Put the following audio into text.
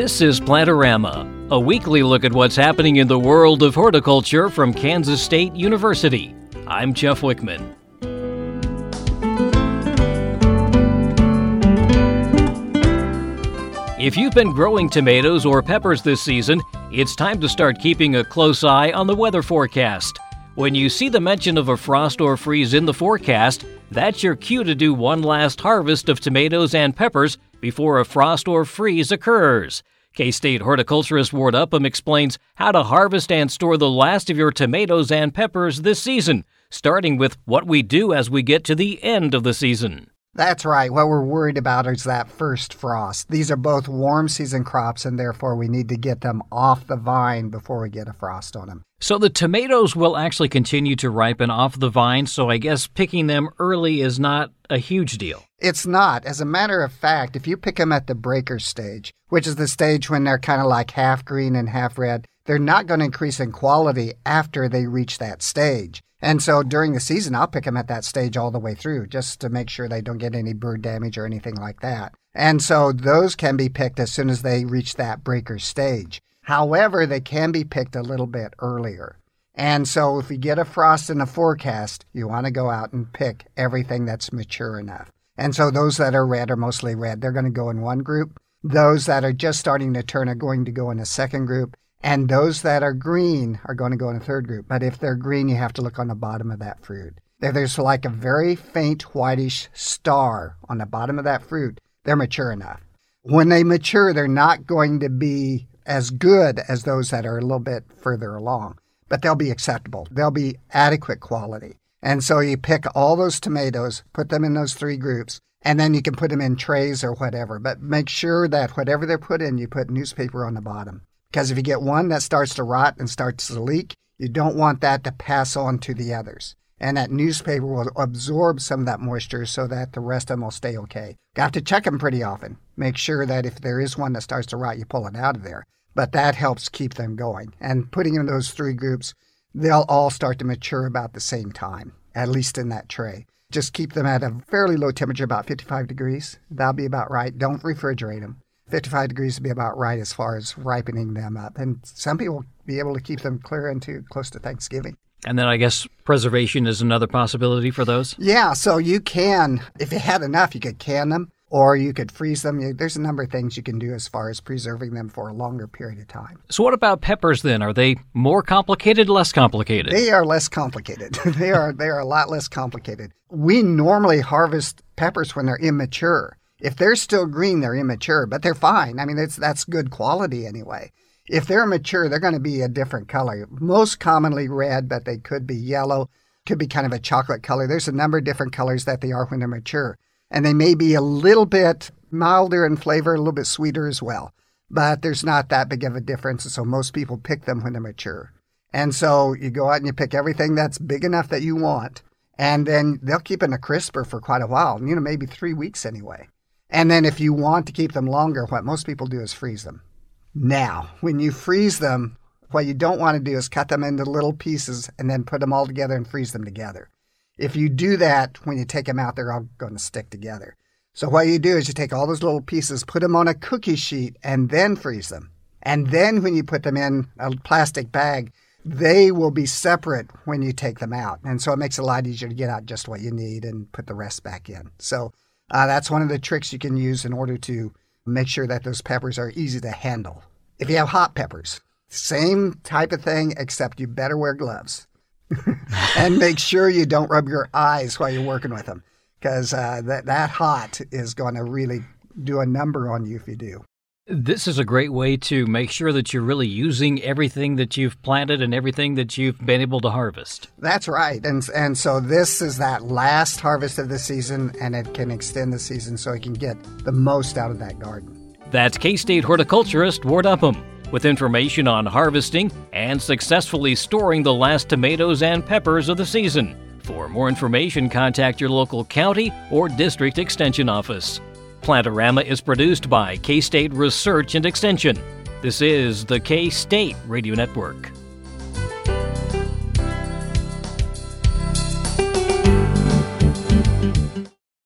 This is Plantorama, a weekly look at what's happening in the world of horticulture from Kansas State University. I'm Jeff Wickman. If you've been growing tomatoes or peppers this season, it's time to start keeping a close eye on the weather forecast. When you see the mention of a frost or freeze in the forecast, that's your cue to do one last harvest of tomatoes and peppers before a frost or freeze occurs. K-State horticulturist Ward Upham explains how to harvest and store the last of your tomatoes and peppers this season, starting with what we do as we get to the end of the season. That's right. What we're worried about is that first frost. These are both warm season crops, and therefore we need to get them off the vine before we get a frost on them. So the tomatoes will actually continue to ripen off the vine, so I guess picking them early is not a huge deal. It's not. As a matter of fact, if you pick them at the breaker stage, which is the stage when they're kind of like half green and half red, they're not going to increase in quality after they reach that stage. And so during the season, I'll pick them at that stage all the way through just to make sure they don't get any bird damage or anything like that. And so those can be picked as soon as they reach that breaker stage. However, they can be picked a little bit earlier. And so if you get a frost in the forecast, you want to go out and pick everything that's mature enough. And so those that are red are mostly red. They're going to go in one group. Those that are just starting to turn are going to go in a second group. And those that are green are going to go in a third group. But if they're green, you have to look on the bottom of that fruit. If there's like a very faint whitish star on the bottom of that fruit, they're mature enough. When they mature, they're not going to be as good as those that are a little bit further along, but they'll be acceptable. They'll be adequate quality. And so you pick all those tomatoes, put them in those three groups, and then you can put them in trays or whatever. But make sure that whatever they're put in, you put newspaper on the bottom. Because if you get one that starts to rot and starts to leak, you don't want that to pass on to the others. And that newspaper will absorb some of that moisture so that the rest of them will stay okay. You have to check them pretty often. Make sure that if there is one that starts to rot, you pull it out of there. But that helps keep them going. And putting in those three groups, they'll all start to mature about the same time, at least in that tray. Just keep them at a fairly low temperature, about 55 degrees. That'll be about right. Don't refrigerate them. 55 degrees would be about right as far as ripening them up. And some people will be able to keep them clear into close to Thanksgiving. And then I guess preservation is another possibility for those? Yeah, so you can, if you had enough, you could can them or you could freeze them. There's a number of things you can do as far as preserving them for a longer period of time. So what about peppers then? Are they more complicated, less complicated? They are less complicated. They are a lot less complicated. We normally harvest peppers when they're immature. If they're still green, they're immature, but they're fine. I mean, that's good quality anyway. If they're mature, they're going to be a different color. Most commonly red, but they could be yellow, could be kind of a chocolate color. There's a number of different colors that they are when they're mature. And they may be a little bit milder in flavor, a little bit sweeter as well. But there's not that big of a difference, so most people pick them when they're mature. And so you go out and you pick everything that's big enough that you want, and then they'll keep in a crisper for quite a while, maybe 3 weeks anyway. And then if you want to keep them longer, what most people do is freeze them. Now, when you freeze them, what you don't want to do is cut them into little pieces and then put them all together and freeze them together. If you do that, when you take them out, they're all going to stick together. So what you do is you take all those little pieces, put them on a cookie sheet, and then freeze them. And then when you put them in a plastic bag, they will be separate when you take them out. And so it makes it a lot easier to get out just what you need and put the rest back in. So that's one of the tricks you can use in order to make sure that those peppers are easy to handle. If you have hot peppers, same type of thing, except you better wear gloves. And make sure you don't rub your eyes while you're working with them, because that hot is going to really do a number on you if you do. This is a great way to make sure that you're really using everything that you've planted and everything that you've been able to harvest. That's right. And so this is that last harvest of the season, and it can extend the season so you can get the most out of that garden. That's K-State horticulturist Ward Upham with information on harvesting and successfully storing the last tomatoes and peppers of the season. For more information, contact your local county or district extension office. Plantorama is produced by K-State Research and Extension. This is the K-State Radio Network.